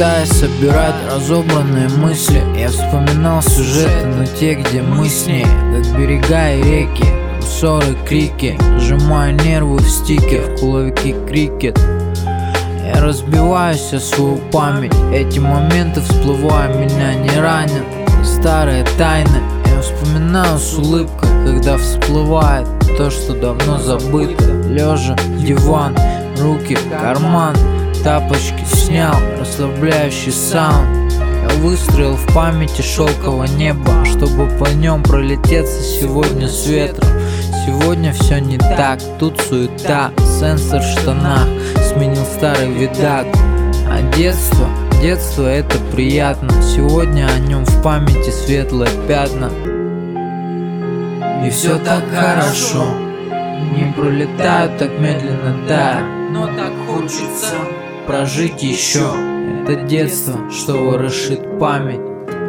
Пытаясь собирать разобранные мысли, я вспоминал сюжеты, но те, где мы с ней, как берега и реки, ссоры, крики, сжимая нервы в стике, в кулаки крикет. Я разбиваюсь о свою память, эти моменты всплывая, меня не ранят. Старые тайны я вспоминаю с улыбкой, когда всплывает то, что давно забыто. Лежа, диван, руки, карман, тапочки снял, расслабляющий саунд. Я выстроил в памяти шелковое небо, чтобы по нем пролететься сегодня с ветром. Сегодня все не так, тут суета, сенсор в штанах сменил старый видак. А детство это приятно, сегодня о нем в памяти светлые пятна. И все так хорошо, не пролетают так медленно, да, но так хочется прожить еще. Это детство, что ворошит память.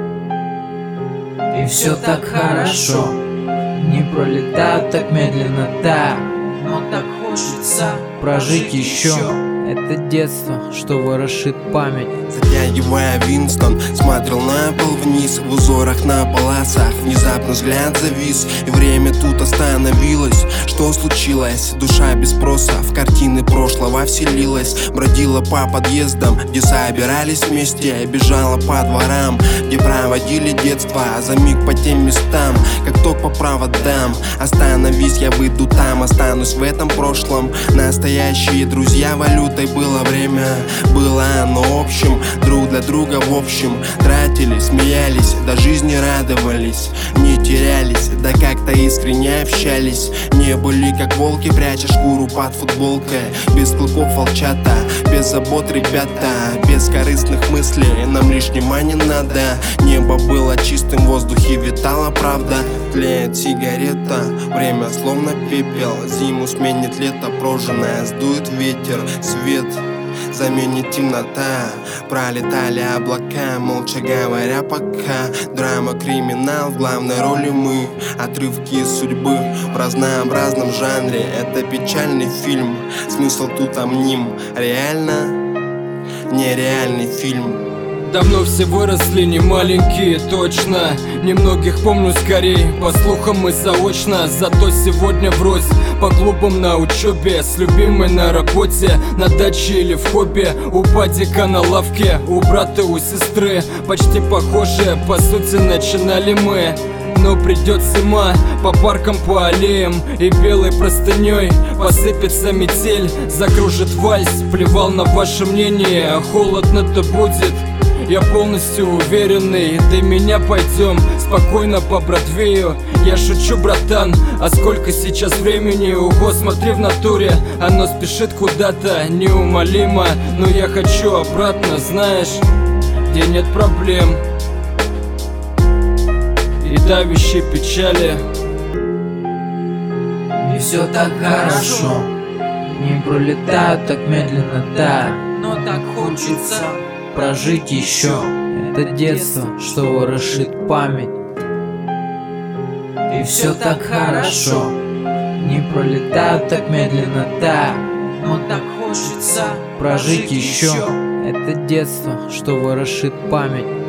И все так хорошо, не пролетают так медленно, да, но так хочется прожить еще. Это детство, что ворошит память. Затягивая Винстон, смотрел на пол вниз, в узорах на полосах внезапно взгляд завис, и время тут остановилось. Что случилось? Душа без спроса в картины прошлого вселилась. Бродила по подъездам, где собирались вместе, бежала по дворам, где проводили детство. За миг по тем местам, как ток по проводам. Остановись, я выйду там, останусь в этом прошлом. Настоящие друзья валютой было время, было оно общим, друг для друга в общем. Тратили, смеялись, до жизни радовались, не терялись, да как-то искренне общались. Не были как волки, пряча шкуру под футболкой. Без клыков волчата, без забот ребята, без корыстных мыслей, нам лишнего не надо. Небо было чистым, в воздухе витала правда. Тлеет сигарета, время словно пепел. Зиму сменит лето прожженное, сдует ветер. Свет заменит темнота. Пролетали облака, молча говоря пока. Драма, криминал, в главной роли мы. Отрывки из судьбы в разнообразном жанре. Это печальный фильм, смысл тут омним. Реально нереальный фильм. Давно все выросли, не маленькие, точно. Немногих помню скорей, по слухам мы заочно. Зато сегодня врозь, по клубам на учебе, с любимой на работе, на даче или в хобби. У падика на лавке, у брата, у сестры. Почти похожие, по сути начинали мы. Но придет зима, по паркам, по аллеям, и белой простыней посыпется метель, закружит вальс. Плевал на ваше мнение, а холодно-то будет. Я полностью уверенный, ты меня пойдем спокойно по Бродвею. Я шучу, братан, а сколько сейчас времени? Ого, смотри в натуре, оно спешит куда-то неумолимо. Но я хочу обратно, знаешь, где нет проблем и давящей печали. И все так хорошо, не пролетают так медленно, да, но так хочется прожить еще. Это детство, что ворошит память. И все так хорошо, не пролетают так медленно, да, но так хочется прожить еще. Это детство, что ворошит память.